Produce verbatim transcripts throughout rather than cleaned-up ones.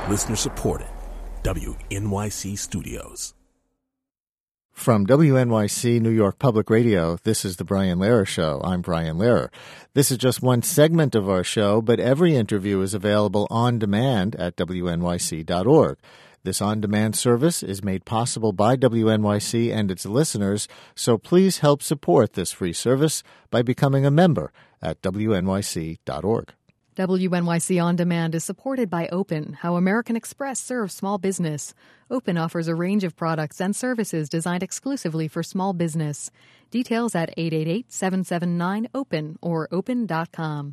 Listener supported. W N Y C Studios. From W N Y C New York Public Radio, this is The Brian Lehrer Show. I'm Brian Lehrer. This is just one segment of our show, but every interview is available on demand at W N Y C dot org. This on-demand service is made possible by W N Y C and its listeners, so please help support this free service by becoming a member at W N Y C dot org. W N Y C On Demand is supported by Open, how American Express serves small business. Open offers a range of products and services designed exclusively for small business. Details at eight eight eight, seven seven nine, OPEN or open dot com.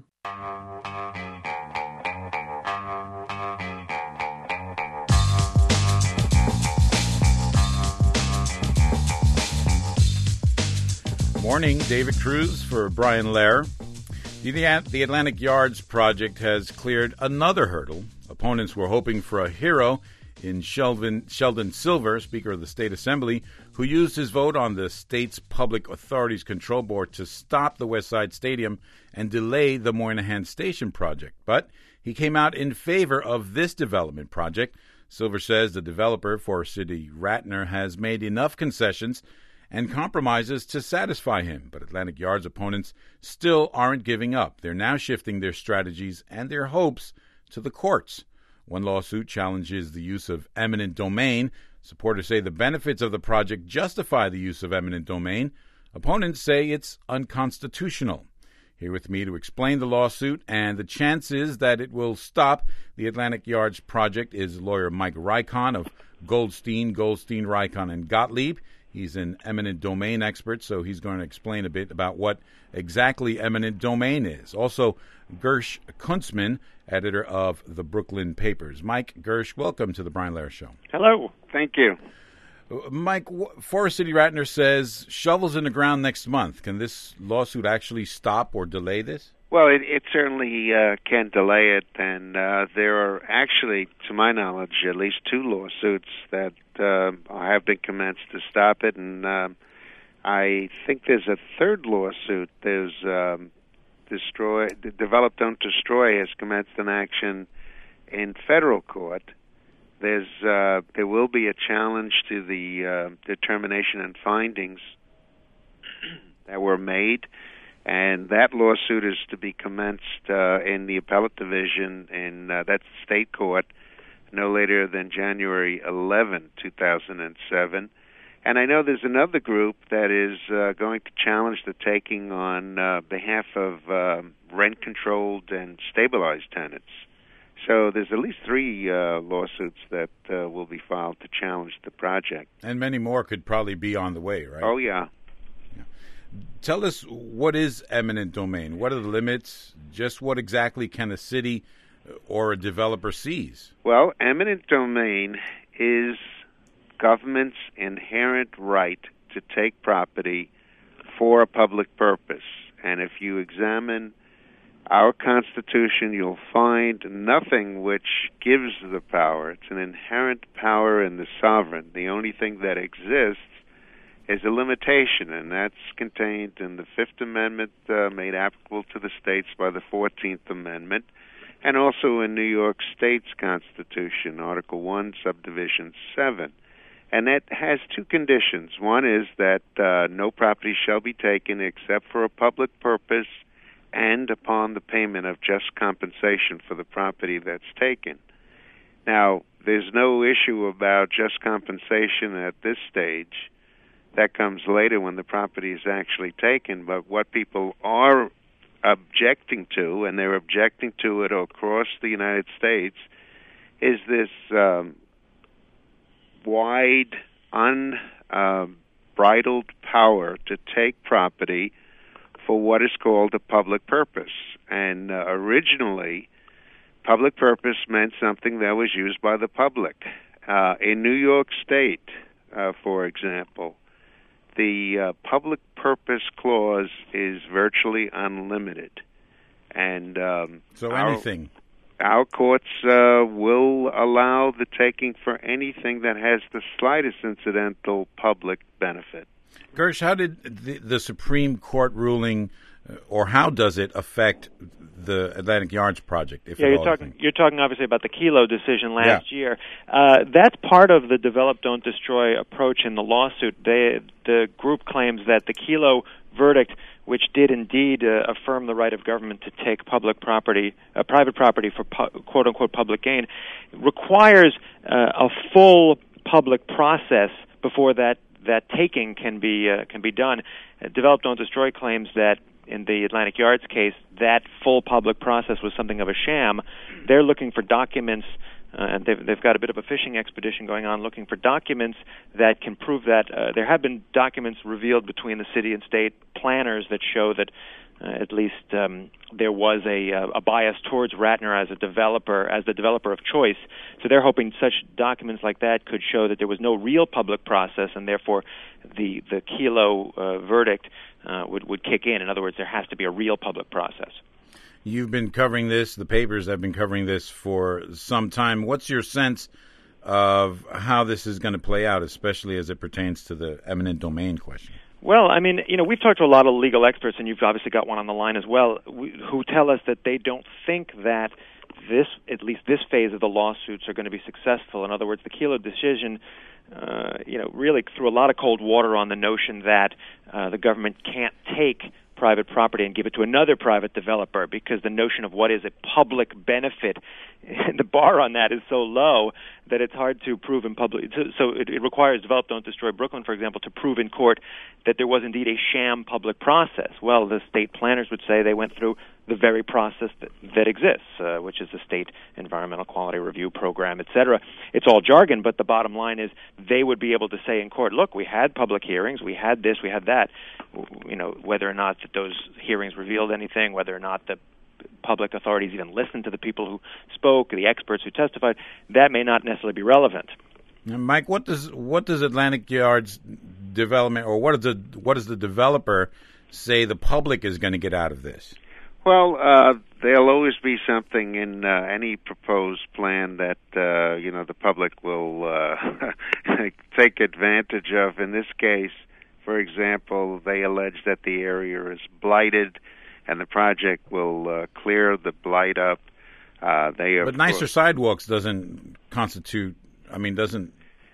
Morning, David Cruz for Brian Lehrer. The, the Atlantic Yards project has cleared another hurdle. Opponents were hoping for a hero in Sheldon, Sheldon Silver, Speaker of the State Assembly, who used his vote on the state's Public Authorities Control Board to stop the West Side Stadium and delay the Moynihan Station project. But he came out in favor of this development project. Silver says the developer, Forest City Ratner, has made enough concessions and compromises to satisfy him. But Atlantic Yards opponents still aren't giving up. They're now shifting their strategies and their hopes to the courts. One lawsuit challenges the use of eminent domain. Supporters say the benefits of the project justify the use of eminent domain. Opponents say it's unconstitutional. Here with me to explain the lawsuit and the chances that it will stop the Atlantic Yards project is lawyer Mike Rykon of Goldstein, Goldstein, Rykon, and Gottlieb. He's an eminent domain expert, so he's going to explain a bit about what exactly eminent domain is. Also, Gersh Kuntzman, editor of the Brooklyn Papers. Mike, Gersh, welcome to the Brian Lehrer Show. Hello. Thank you. Mike, Forest City Ratner says shovels in the ground next month. Can this lawsuit actually stop or delay this? Well, it, it certainly uh, can delay it, and uh, there are actually, to my knowledge, at least two lawsuits that uh, have been commenced to stop it, and uh, I think there's a third lawsuit. There's um, destroy, Develop Don't Destroy has commenced an action in federal court. There's uh, there will be a challenge to the uh, determination and findings that were made, and that lawsuit is to be commenced uh, in the appellate division in uh, that's state court no later than January eleventh, two thousand seven. And I know there's another group that is uh, going to challenge the taking on uh, behalf of uh, rent-controlled and stabilized tenants. So there's at least three uh, lawsuits that uh, will be filed to challenge the project. And many more could probably be on the way, right? Oh, yeah. yeah. Tell us, what is eminent domain? What are the limits? Just what exactly can a city or a developer seize? Well, eminent domain is government's inherent right to take property for a public purpose. And if you examine our Constitution, you'll find nothing which gives the power. It's an inherent power in the sovereign. The only thing that exists is a limitation, and that's contained in the Fifth Amendment, uh, made applicable to the states by the Fourteenth Amendment, and also in New York State's Constitution, Article one, Subdivision seven. And that has two conditions. One is that uh, no property shall be taken except for a public purpose and upon the payment of just compensation for the property that's taken. Now, there's no issue about just compensation at this stage. That comes later when the property is actually taken. But what people are objecting to, and they're objecting to it across the United States, is this um, wide, unbridled power to take property for what is called a public purpose. And uh, originally, public purpose meant something that was used by the public. Uh, in New York State, uh, for example, the uh, public purpose clause is virtually unlimited. And um, so our, anything. Our courts uh, will allow the taking for anything that has the slightest incidental public benefit. Gersh, how did the, the Supreme Court ruling or how does it affect the Atlantic Yards project? If yeah, at you're all, talking you're talking obviously about the Kelo decision last yeah. year. Uh, that's part of the develop, don't destroy approach in the lawsuit. They, the group claims that the Kelo verdict, which did indeed uh, affirm the right of government to take public property, uh, private property for pu- quote unquote public gain, requires uh, a full public process before that that taking can be uh, can be done. Uh, develop, don't destroy claims that in the Atlantic Yards case, that full public process was something of a sham. They're looking for documents, uh, and they've, they've got a bit of a fishing expedition going on looking for documents that can prove that. Uh, there have been documents revealed between the city and state planners that show that uh, at least um, there was a, a bias towards Ratner as a developer, as the developer of choice. So they're hoping such documents like that could show that there was no real public process, and therefore the, the Kelo uh, verdict Uh, would, would kick in. In other words, there has to be a real public process. You've been covering this, the papers have been covering this for some time. What's your sense of how this is going to play out, especially as it pertains to the eminent domain question? Well, I mean, you know, we've talked to a lot of legal experts, and you've obviously got one on the line as well, who tell us that they don't think that this, at least this phase of the lawsuits, are going to be successful. In other words, the Kelo decision Uh, you know, really threw a lot of cold water on the notion that uh, the government can't take private property and give it to another private developer, because the notion of what is a public benefit, the bar on that is so low that it's hard to prove in public. So it, it requires Develop, Don't Destroy Brooklyn, for example, to prove in court that there was indeed a sham public process. Well, the state planners would say they went through the very process that, that exists, uh, which is the state environmental quality review program, et cetera. It's all jargon, but the bottom line is they would be able to say in court, look, we had public hearings, we had this, we had that. You know, whether or not that those hearings revealed anything, whether or not the public authorities even listened to the people who spoke, the experts who testified, that may not necessarily be relevant. Now, Mike, what does what does Atlantic Yards development, or what is the what does the developer say the public is going to get out of this? Well, uh, there'll always be something in uh, any proposed plan that uh, you know the public will uh, take advantage of. In this case, for example, they allege that the area is blighted, and the project will uh, clear the blight up. Uh, they but nicer course, sidewalks doesn't constitute. I mean, doesn't.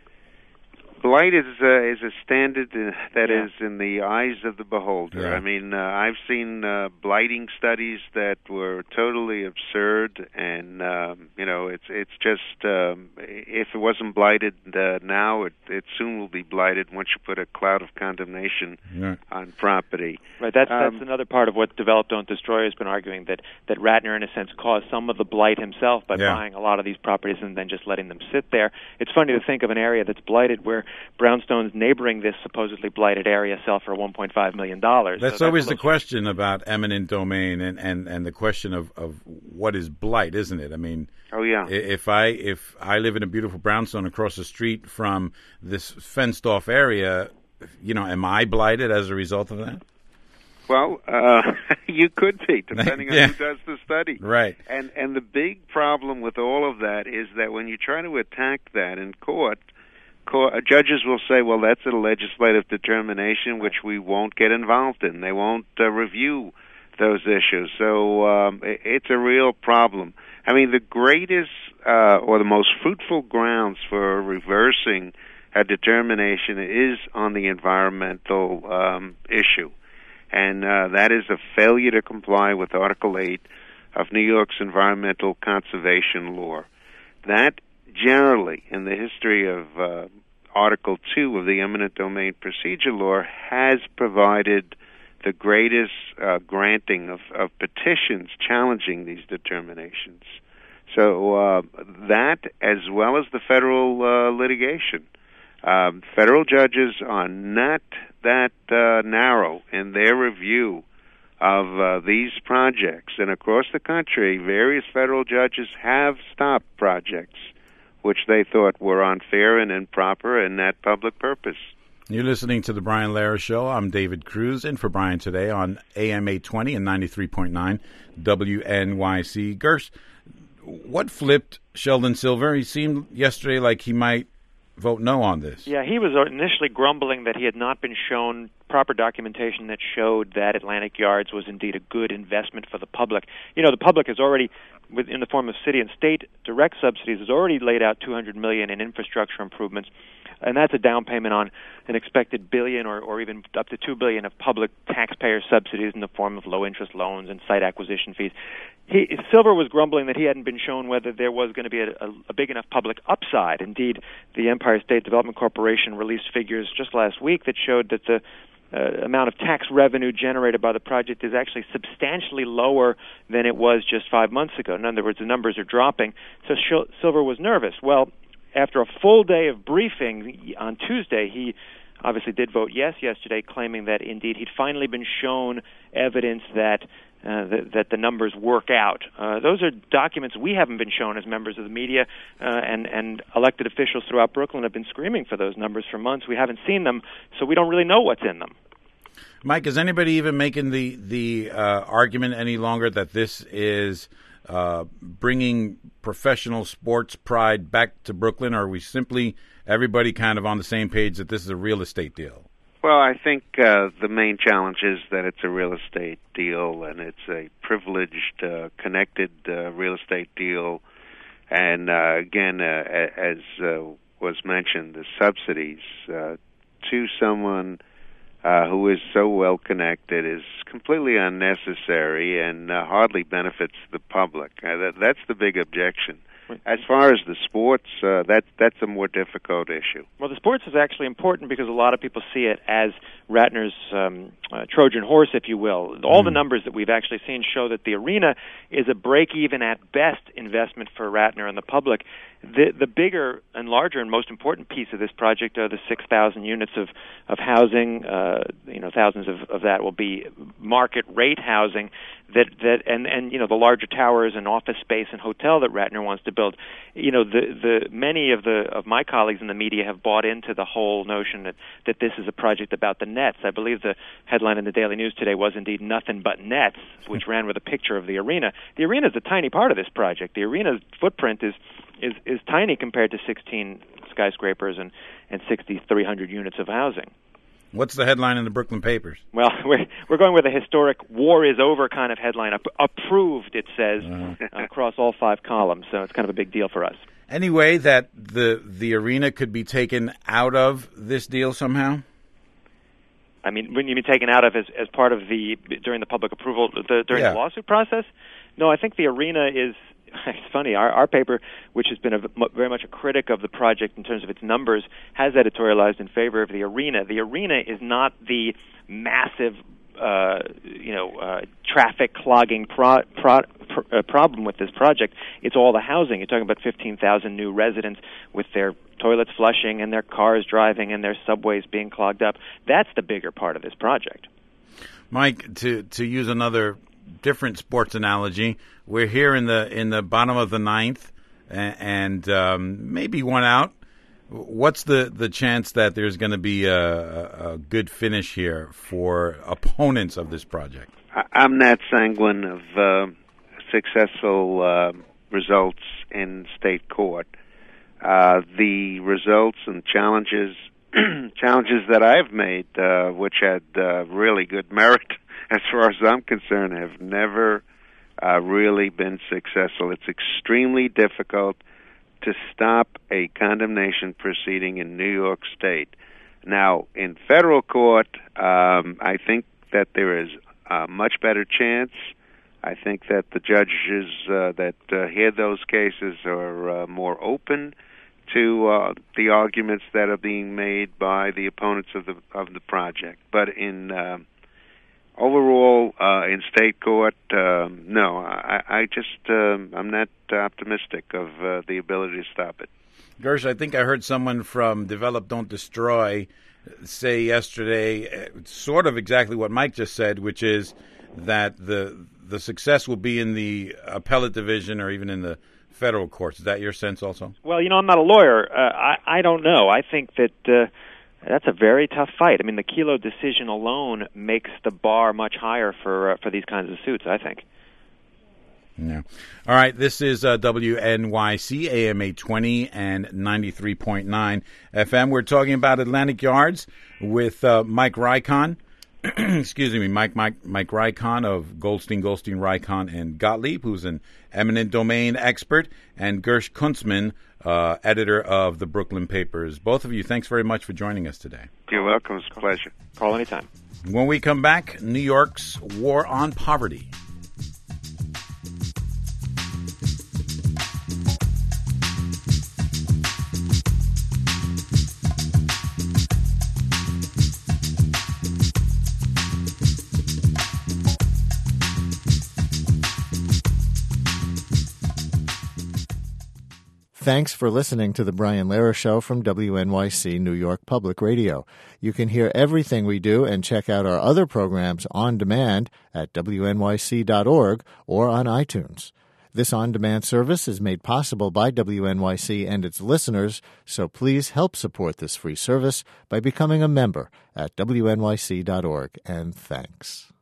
Blight is uh, is a standard uh, that yeah. is in the eyes of the beholder. Yeah. I mean, uh, I've seen uh, blighting studies that were totally absurd, and um, you know, it's it's just um, if it wasn't blighted uh, now, it it soon will be blighted once you put a cloud of condemnation yeah. on property. Right. That's um, that's another part of what Develop, Don't Destroy has been arguing, that that Ratner, in a sense, caused some of the blight himself by yeah. buying a lot of these properties and then just letting them sit there. It's funny to think of an area that's blighted where brownstones neighboring this supposedly blighted area sell for one point five million dollars. That's, so that's always the question about eminent domain and, and, and the question of, of what is blight, isn't it? I mean, oh yeah. If I if I live in a beautiful brownstone across the street from this fenced off area, you know, am I blighted as a result of that? Well, uh, you could be, depending on yeah. who does the study. Right. And and the big problem with all of that is that when you try to attack that in court, court judges will say, well, that's a legislative determination which we won't get involved in. They won't uh, review those issues. So um, it, it's a real problem. I mean, the greatest uh, or the most fruitful grounds for reversing a determination is on the environmental um, issue. And uh, that is a failure to comply with Article eight of New York's environmental conservation law. That generally, in the history of uh, Article two of the eminent domain procedure law, has provided the greatest uh, granting of, of petitions challenging these determinations. So uh, that, as well as the federal uh, litigation, um, federal judges are not that uh, narrow in their review of uh, these projects. And across the country, various federal judges have stopped projects which they thought were unfair and improper in that public purpose. You're listening to the Brian Lehrer Show. I'm David Cruz, in for Brian today on A M eight twenty and ninety-three point nine W N Y C. Gersh, what flipped Sheldon Silver? He seemed yesterday like he might vote no on this. Yeah, he was initially grumbling that he had not been shown proper documentation that showed that Atlantic Yards was indeed a good investment for the public. You know, the public has already, in the form of city and state direct subsidies, has already laid out two hundred million dollars in infrastructure improvements, and that's a down payment on an expected billion or, or even up to two billion dollars of public taxpayer subsidies in the form of low-interest loans and site acquisition fees. He, Silver was grumbling that he hadn't been shown whether there was going to be a, a, a big enough public upside. Indeed, the Empire State Development Corporation released figures just last week that showed that the uh, amount of tax revenue generated by the project is actually substantially lower than it was just five months ago. In other words, the numbers are dropping. So Sh- Silver was nervous. Well, after a full day of briefing on Tuesday, he obviously did vote yes yesterday, claiming that indeed he'd finally been shown evidence that uh, that, that the numbers work out. Uh, those are documents we haven't been shown as members of the media, uh, and, and elected officials throughout Brooklyn have been screaming for those numbers for months. We haven't seen them, so we don't really know what's in them. Mike, is anybody even making the, the uh, argument any longer that this is uh, bringing professional sports pride back to Brooklyn, or are we simply everybody kind of on the same page that this is a real estate deal? Well, I think uh, the main challenge is that it's a real estate deal, and it's a privileged, uh, connected uh, real estate deal. And uh, again, uh, as uh, was mentioned, the subsidies uh, to someone uh, who is so well connected is completely unnecessary and uh, hardly benefits the public. Uh, that, that's the big objection. As far as the sports, uh, that, that's a more difficult issue. Well, the sports is actually important because a lot of people see it as Ratner's um, uh, Trojan horse, if you will. All mm. the numbers that we've actually seen show that the arena is a break-even at best investment for Ratner and the public. The, the bigger and larger and most important piece of this project are the six thousand units of, of housing. Uh, you know, thousands of, of that will be market rate housing. That that and, and you know the larger towers and office space and hotel that Ratner wants to build. You know, the the many of the of my colleagues in the media have bought into the whole notion that, that this is a project about the nets. I believe the headline in the Daily News today was indeed nothing but nets, which ran with a picture of the arena. The arena is a tiny part of this project. The arena's footprint is is, is tiny compared to sixteen skyscrapers and, and sixty-three hundred units of housing. What's the headline in the Brooklyn papers? Well, we're, we're going with a historic war is over kind of headline. Ap- approved, it says, uh-huh. across all five columns. So it's kind of a big deal for us. Any way that the the arena could be taken out of this deal somehow? I mean, wouldn't you be taken out of as, as part of the, during the public approval, the, during yeah. the lawsuit process? No, I think the arena is, it's funny, our, our paper, which has been a, very much a critic of the project in terms of its numbers, has editorialized in favor of the arena. The arena is not the massive, uh, you know, uh, traffic clogging pro, pro, pro, uh, problem with this project. It's all the housing. You're talking about fifteen thousand new residents with their toilets flushing and their cars driving and their subways being clogged up. That's the bigger part of this project. Mike, to to use another different sports analogy, we're here in the in the bottom of the ninth, and, and um, maybe one out. What's the, the chance that there's going to be a, a good finish here for opponents of this project? I'm not sanguine of uh, successful uh, results in state court. Uh, the results and challenges challenges that I've made, uh, which had uh, really good merit, as far as I'm concerned, have never uh, really been successful. It's extremely difficult to stop a condemnation proceeding in New York State. Now, in federal court, um, I think that there is a much better chance. I think that the judges uh, that uh, hear those cases are uh, more open to uh, the arguments that are being made by the opponents of the of the project. But in uh, overall, uh, in state court, uh, no, I, I just um, I'm not optimistic of uh, the ability to stop it. Gersh, I think I heard someone from Develop Don't Destroy say yesterday, uh, sort of exactly what Mike just said, which is that the the success will be in the appellate division or even in the federal courts. Is that your sense also? Well, you know, I'm not a lawyer. Uh, I, I don't know. I think that uh, that's a very tough fight. I mean, the Kelo decision alone makes the bar much higher for uh, for these kinds of suits, I think. Yeah. All right. This is uh, W N Y C, A M eight twenty and ninety-three point nine F M. We're talking about Atlantic Yards with uh, Mike Rykon. Excuse me, Mike Mike Mike Rykon of Goldstein, Goldstein, Rykon, and Gottlieb, who's an eminent domain expert, and Gersh Kuntzman, uh, editor of the Brooklyn Papers. Both of you, thanks very much for joining us today. You're welcome. It's a pleasure. Call anytime. When we come back, New York's war on poverty. Thanks for listening to The Brian Lehrer Show from W N Y C New York Public Radio. You can hear everything we do and check out our other programs on demand at W N Y C dot org or on iTunes. This on-demand service is made possible by W N Y C and its listeners, so please help support this free service by becoming a member at W N Y C dot org, and thanks.